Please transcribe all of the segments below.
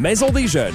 Maison des jeunes.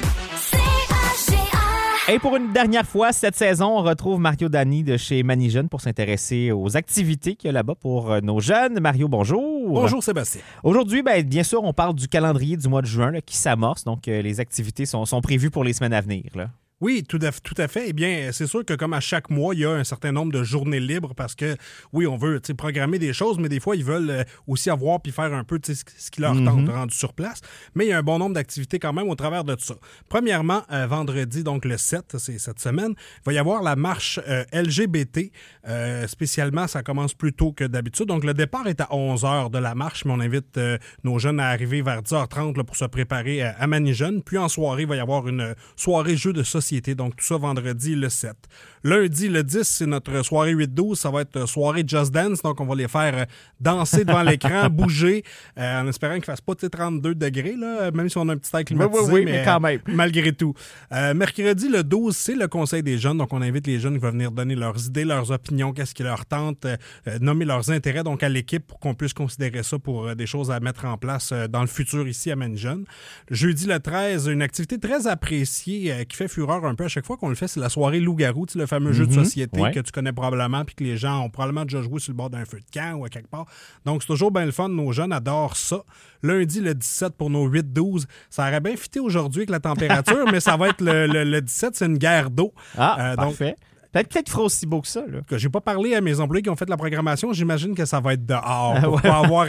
Et pour une dernière fois, cette saison, on retrouve Mario Dani de chez Manijeunes pour s'intéresser aux activités qu'il y a là-bas pour nos jeunes. Mario, bonjour. Bonjour Sébastien. Aujourd'hui, bien sûr, on parle du calendrier du mois de juin là, qui s'amorce. Donc, les activités sont prévues pour les semaines à venir, là. Oui, tout à fait. Eh bien, c'est sûr que comme à chaque mois, il y a un certain nombre de journées libres parce que, oui, on veut programmer des choses, mais des fois, ils veulent aussi avoir puis faire un peu ce qui leur tente rendu sur place. Mais il y a un bon nombre d'activités quand même au travers de tout ça. Premièrement, vendredi, donc le 7, c'est cette semaine, il va y avoir la marche LGBT. Spécialement, ça commence plus tôt que d'habitude. Donc, le départ est à 11h de la marche, mais on invite nos jeunes à arriver vers 10h30 là, pour se préparer à Manijeunes. Puis en soirée, il va y avoir une soirée jeu de société. Donc, tout ça vendredi le 7. Lundi, le 10, c'est notre soirée 8-12. Ça va être soirée Just Dance. Donc, on va les faire danser devant l'écran, bouger, en espérant qu'il ne fasse pas 32 degrés, là, même si on a un petit air climatisé. Oui, mais quand même. Malgré tout. Mercredi, le 12, c'est le conseil des jeunes. Donc, on invite les jeunes qui vont venir donner leurs idées, leurs opinions, qu'est-ce qui leur tente, nommer leurs intérêts donc à l'équipe pour qu'on puisse considérer ça pour des choses à mettre en place dans le futur ici à Manijeunes. Jeudi, le 13, une activité très appréciée qui fait fureur un peu à chaque fois qu'on le fait, c'est la soirée loup-garou, le fameux jeu de société que tu connais probablement puis que les gens ont probablement déjà joué sur le bord d'un feu de camp ou à quelque part. Donc, c'est toujours bien le fun. Nos jeunes adorent ça. Lundi, le 17 pour nos 8-12. Ça aurait bien fité aujourd'hui avec la température, mais ça va être le 17, c'est une guerre d'eau. Parfait. Peut-être qu'il fera aussi beau que ça. Là. J'ai pas parlé à mes employés qui ont fait la programmation. J'imagine que ça va être dehors pour pas avoir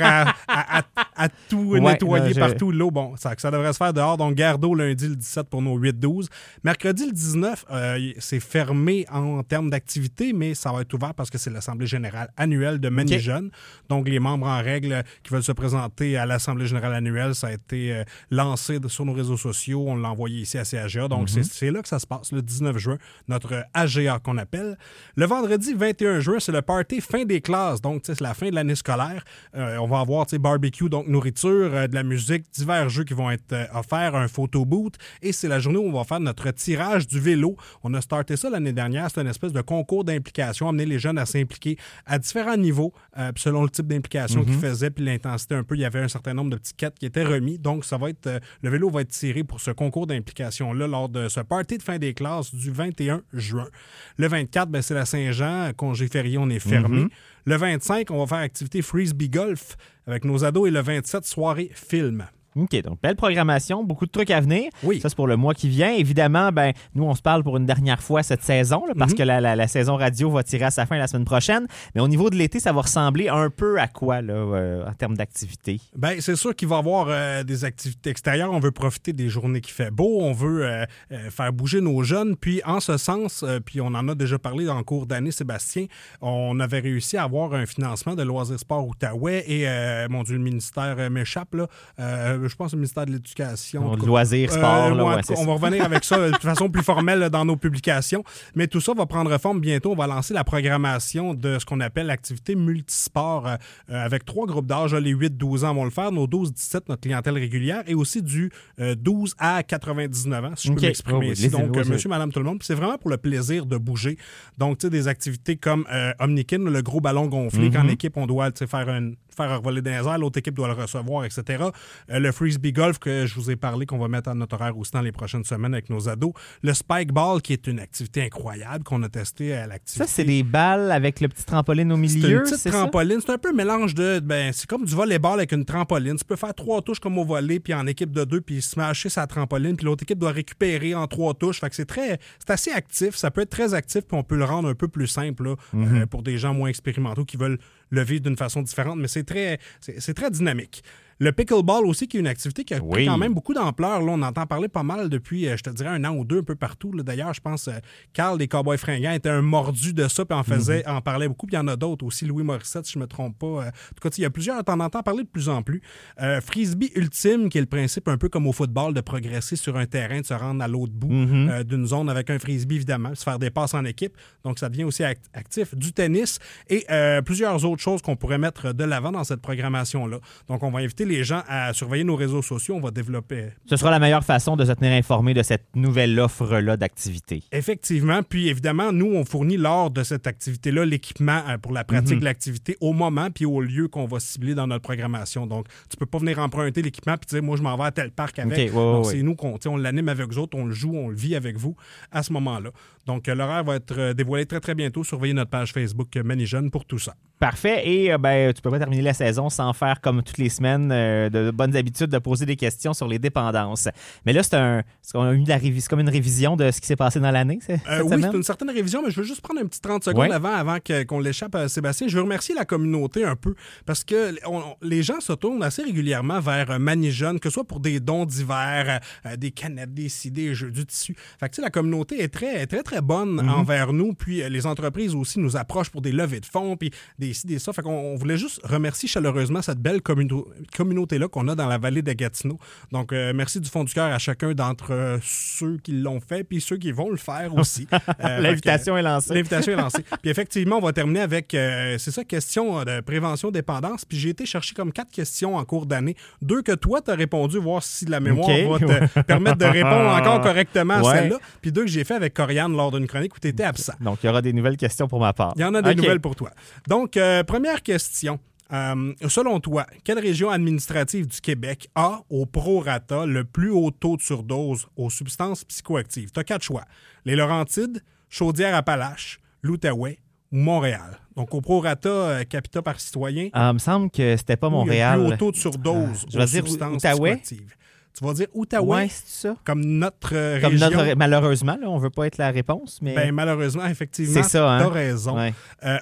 à tout nettoyer partout l'eau. Bon, ça devrait se faire dehors. Donc, guerre d'eau lundi le 17 pour nos 8-12. Mercredi le 19, c'est fermé en termes d'activité, mais ça va être ouvert parce que c'est l'Assemblée générale annuelle de Manijeunes. Donc, les membres en règle qui veulent se présenter à l'Assemblée générale annuelle, ça a été lancé sur nos réseaux sociaux. On l'a envoyé ici à CAGA. Donc, c'est là que ça se passe, le 19 juin, notre AGA qu'on appelle. Le vendredi 21 juin, c'est le party fin des classes. Donc, c'est la fin de l'année scolaire. On va avoir barbecue, donc nourriture, de la musique, divers jeux qui vont être offerts, un photo booth. Et c'est la journée où on va faire notre tirage du vélo. On a starté ça l'année dernière. C'est une espèce de concours d'implication, amener les jeunes à s'impliquer à différents niveaux, selon le type d'implication qu'ils faisaient, puis l'intensité un peu. Il y avait un certain nombre de petits quêtes qui étaient remis. Donc, ça va être le vélo va être tiré pour ce concours d'implication-là lors de ce party de fin des classes du 21 juin. Le 24, c'est la Saint-Jean, congé férié, on est fermé. Le 25, on va faire activité frisbee golf avec nos ados et le 27, soirée film. OK, donc belle programmation, beaucoup de trucs à venir. Oui. Ça, c'est pour le mois qui vient. Évidemment, nous, on se parle pour une dernière fois cette saison, là, parce que la saison radio va tirer à sa fin la semaine prochaine. Mais au niveau de l'été, ça va ressembler un peu à quoi, là, en termes d'activités? C'est sûr qu'il va y avoir des activités extérieures. On veut profiter des journées qui fait beau. On veut faire bouger nos jeunes. Puis, en ce sens, puis on en a déjà parlé en cours d'année, Sébastien, on avait réussi à avoir un financement de Loisirs Sport Outaouais et, mon Dieu, le ministère m'échappe, là. Je pense au ministère de l'Éducation. Loisirs, sport. On va revenir avec ça de façon plus formelle dans nos publications. Mais tout ça va prendre forme bientôt. On va lancer la programmation de ce qu'on appelle l'activité multisport avec 3 groupes d'âge. Les 8-12 ans vont le faire. Nos 12-17, notre clientèle régulière. Et aussi du 12 à 99 ans, si je peux m'exprimer ici. Donc, monsieur, madame, tout le monde. Puis c'est vraiment pour le plaisir de bouger. Donc, tu sais, des activités comme Omnikin, le gros ballon gonflé, qu'en équipe, on doit faire voler dans les airs, l'autre équipe doit le recevoir, etc. Le frisbee golf que je vous ai parlé, qu'on va mettre à notre horaire aussi dans les prochaines semaines avec nos ados. Le spike ball, qui est une activité incroyable qu'on a testé à l'activité. Ça, c'est des balles avec le petit trampoline au milieu, c'est une petite trampoline. C'est un peu un mélange de... c'est comme du volleyball avec une trampoline. Tu peux faire 3 touches comme au volley, puis en équipe de 2, puis smasher sa trampoline, puis l'autre équipe doit récupérer en 3 touches. Fait que c'est assez actif. Ça peut être très actif, puis on peut le rendre un peu plus simple là, pour des gens moins expérimentaux qui veulent le vivre d'une façon différente, mais c'est très dynamique. Le pickleball aussi, qui est une activité qui a pris quand même beaucoup d'ampleur. Là, on entend parler pas mal depuis, je te dirais, 1 an ou 2 un peu partout. Là. D'ailleurs, je pense Carl des Cowboys fringants était un mordu de ça, puis en parlait beaucoup. Puis il y en a d'autres aussi, Louis Morissette, si je ne me trompe pas. En tout cas, il y a plusieurs, t'en entends parler de plus en plus. Frisbee ultime, qui est le principe un peu comme au football, de progresser sur un terrain, de se rendre à l'autre bout d'une zone avec un frisbee, évidemment, se faire des passes en équipe. Donc, ça devient aussi actif. Du tennis et plusieurs autres choses qu'on pourrait mettre de l'avant dans cette programmation-là. Donc, on va inviter les gens à surveiller nos réseaux sociaux. On va développer... Ce sera la meilleure façon de se tenir informé de cette nouvelle offre-là d'activité. Effectivement. Puis évidemment, nous, on fournit lors de cette activité-là l'équipement pour la pratique de l'activité au moment puis au lieu qu'on va cibler dans notre programmation. Donc, tu peux pas venir emprunter l'équipement puis dire, moi, je m'en vais à tel parc avec. Okay, Donc, c'est nous on l'anime avec vous autres, on le joue, on le vit avec vous à ce moment-là. Donc, l'horaire va être dévoilé très, très bientôt. Surveillez notre page Facebook Manijeune pour tout ça. Parfait. Et tu peux pas terminer la saison sans faire, comme toutes les semaines, de bonnes habitudes de poser des questions sur les dépendances. Mais là, c'est comme une révision de ce qui s'est passé dans l'année, cette semaine? C'est une certaine révision, mais je veux juste prendre un petit 30 secondes avant qu'on l'échappe à Sébastien. Je veux remercier la communauté un peu parce que les gens se tournent assez régulièrement vers Manijeune, que ce soit pour des dons divers, des canettes, des CD, des jeux, du tissu. Fait que la communauté est très, très, très bonne envers nous. Puis les entreprises aussi nous approchent pour des levées de fonds, puis des ça. Fait qu'on voulait juste remercier chaleureusement cette belle communauté-là qu'on a dans la vallée de Gatineau. Donc, merci du fond du cœur à chacun d'entre ceux qui l'ont fait puis ceux qui vont le faire aussi. L'invitation est lancée. L'invitation est lancée. Puis effectivement, on va terminer avec, question de prévention dépendance. Puis j'ai été chercher comme 4 questions en cours d'année. 2 que toi, tu as répondu, voir si la mémoire va te permettre de répondre encore correctement à celle-là. Puis 2 que j'ai fait avec Corianne lors d'une chronique où tu étais absent. Donc, il y aura des nouvelles questions pour ma part. Il y en a des nouvelles pour toi. Donc, première question. Selon toi, quelle région administrative du Québec a, au prorata, le plus haut taux de surdose aux substances psychoactives? Tu as 4 choix. Les Laurentides, Chaudière-Appalaches, l'Outaouais ou Montréal. Donc, au prorata, capita par citoyen. Il me semble que c'était pas Montréal. Le plus haut taux de surdose aux substances psychoactives. Tu vas dire Outaouais? Oui, c'est ça. Comme notre région. Malheureusement, là, on ne veut pas être la réponse, mais... Ben, malheureusement, effectivement, tu as raison. Ouais.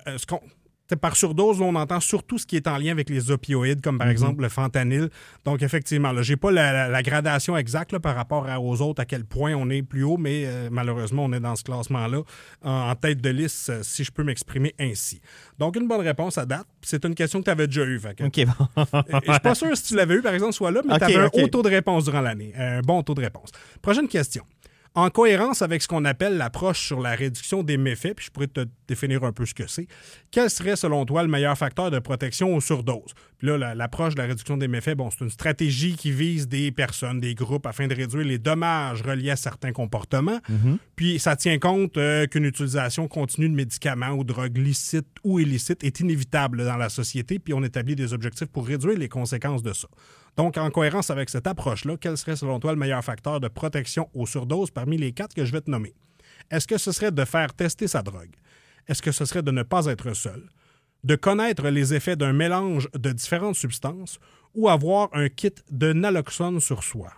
Par surdose, on entend surtout ce qui est en lien avec les opioïdes, comme par exemple le fentanyl. Donc, effectivement, je n'ai pas la gradation exacte là, par rapport aux autres, à quel point on est plus haut, mais malheureusement, on est dans ce classement-là en tête de liste, si je peux m'exprimer ainsi. Donc, une bonne réponse à date. C'est une question que tu avais déjà eue. OK, bon. Je suis pas sûr si tu l'avais eu, par exemple, soit là, mais tu avais un haut taux de réponse durant l'année. Un bon taux de réponse. Prochaine question. En cohérence avec ce qu'on appelle l'approche sur la réduction des méfaits, puis je pourrais te définir un peu ce que c'est, quel serait, selon toi, le meilleur facteur de protection aux surdoses? Puis là, l'approche de la réduction des méfaits, c'est une stratégie qui vise des personnes, des groupes, afin de réduire les dommages reliés à certains comportements. Puis ça tient compte qu'une utilisation continue de médicaments ou de drogues licites ou illicites est inévitable dans la société, puis on établit des objectifs pour réduire les conséquences de ça. Donc, en cohérence avec cette approche-là, quel serait, selon toi, le meilleur facteur de protection aux surdoses parmi les 4 que je vais te nommer? Est-ce que ce serait de faire tester sa drogue? Est-ce que ce serait de ne pas être seul? De connaître les effets d'un mélange de différentes substances ou avoir un kit de naloxone sur soi?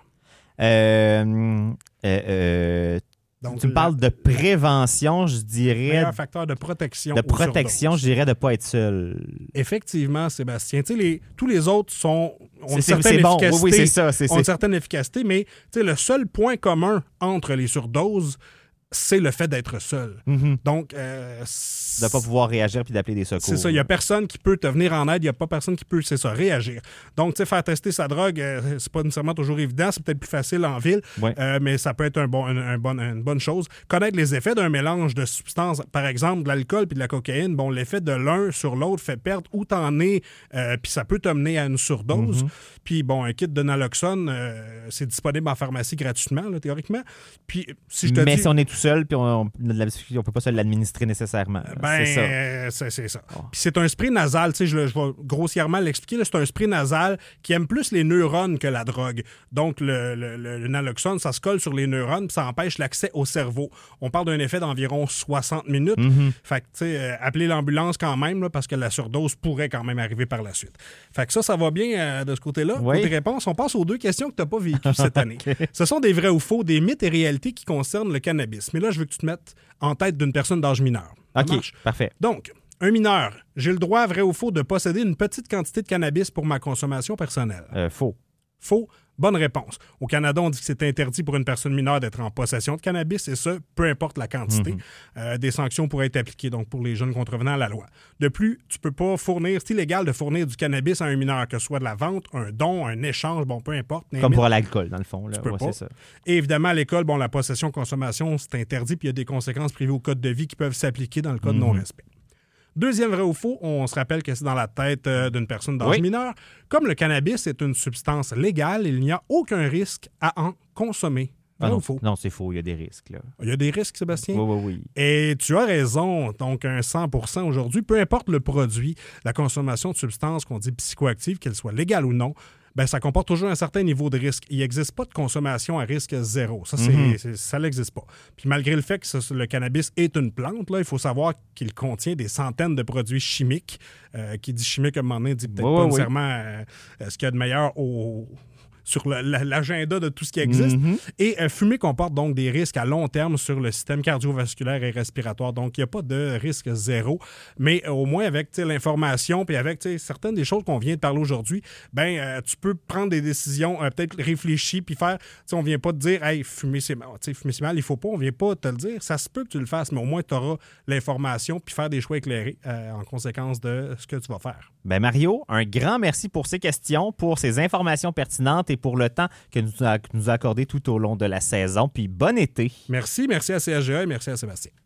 Donc, tu me parles de prévention, je dirais... Meilleur facteur de protection. De protection, je dirais de ne pas être seul. Effectivement, Sébastien. Tous les autres ont une certaine efficacité. Bon. Oui, c'est ça. Ont une certaine efficacité, mais le seul point commun entre les surdoses, c'est le fait d'être seul. Donc, de ne pas pouvoir réagir puis d'appeler des secours. C'est ça. Il n'y a personne qui peut te venir en aide. Il n'y a pas personne qui peut, réagir. Donc, faire tester sa drogue, c'est pas nécessairement toujours évident. C'est peut-être plus facile en ville, mais ça peut être une bonne chose. Connaître les effets d'un mélange de substances, par exemple, de l'alcool puis de la cocaïne, l'effet de l'un sur l'autre fait perdre où t'en es, puis ça peut t'amener à une surdose. Puis, un kit de naloxone, c'est disponible en pharmacie gratuitement, là, théoriquement. Puis, si je te dis... si on est tout seul, puis on peut pas se l'administrer nécessairement. C'est ça. Oh. Puis c'est un spray nasal, je vais grossièrement l'expliquer, là, c'est un spray nasal qui aime plus les neurones que la drogue. Donc, le naloxone, ça se colle sur les neurones, puis ça empêche l'accès au cerveau. On parle d'un effet d'environ 60 minutes. Fait que, appelez l'ambulance quand même, là, parce que la surdose pourrait quand même arriver par la suite. Fait que ça va bien de ce côté-là. Côté réponse, on passe aux 2 questions que tu n'as pas vécues cette année. Ce sont des vrais ou faux, des mythes et réalités qui concernent le cannabis. Mais là, je veux que tu te mettes en tête d'une personne d'âge mineur. OK, parfait. Donc, un mineur, j'ai le droit, vrai ou faux, de posséder une petite quantité de cannabis pour ma consommation personnelle? Faux. Faux. Bonne réponse. Au Canada, on dit que c'est interdit pour une personne mineure d'être en possession de cannabis, et ce, peu importe la quantité. Des sanctions pourraient être appliquées donc pour les jeunes contrevenants à la loi. De plus, tu peux pas fournir, c'est illégal de fournir du cannabis à un mineur, que ce soit de la vente, un don, un échange, peu importe. Comme pour l'alcool, dans le fond. Là. Tu peux pas. C'est ça. Et évidemment, à l'école, la possession-consommation, c'est interdit, puis il y a des conséquences prévues au code de vie qui peuvent s'appliquer dans le cas de non-respect. Deuxième vrai ou faux, on se rappelle que c'est dans la tête d'une personne d'âge mineur. Comme le cannabis est une substance légale, il n'y a aucun risque à en consommer. Vrai ou faux? Non, c'est faux. Il y a des risques. Là. Il y a des risques, Sébastien? Oui. Et tu as raison. Donc, un 100% aujourd'hui, peu importe le produit, la consommation de substances qu'on dit psychoactives, qu'elles soient légales ou non, ben, ça comporte toujours un certain niveau de risque. Il n'existe pas de consommation à risque zéro. Ça, ça n'existe pas. Puis malgré le fait que le cannabis est une plante, là, il faut savoir qu'il contient des centaines de produits chimiques. Qui dit chimique, à un moment donné, dit peut-être pas nécessairement ce qu'il y a de meilleur sur l'agenda de tout ce qui existe. Et fumer comporte donc des risques à long terme sur le système cardiovasculaire et respiratoire. Donc, il n'y a pas de risque zéro. Mais au moins, avec l'information puis avec certaines des choses qu'on vient de parler aujourd'hui, tu peux prendre des décisions peut-être réfléchies puis faire... On ne vient pas te dire « Hey, fumer, c'est mal. Fumer, c'est mal, il ne faut pas. » On ne vient pas te le dire. Ça se peut que tu le fasses, mais au moins, tu auras l'information puis faire des choix éclairés en conséquence de ce que tu vas faire. Ben Mario, un grand merci pour ces questions, pour ces informations pertinentes et pour le temps que nous a accordé tout au long de la saison. Puis bon été. Merci à CHGA et merci à Sébastien.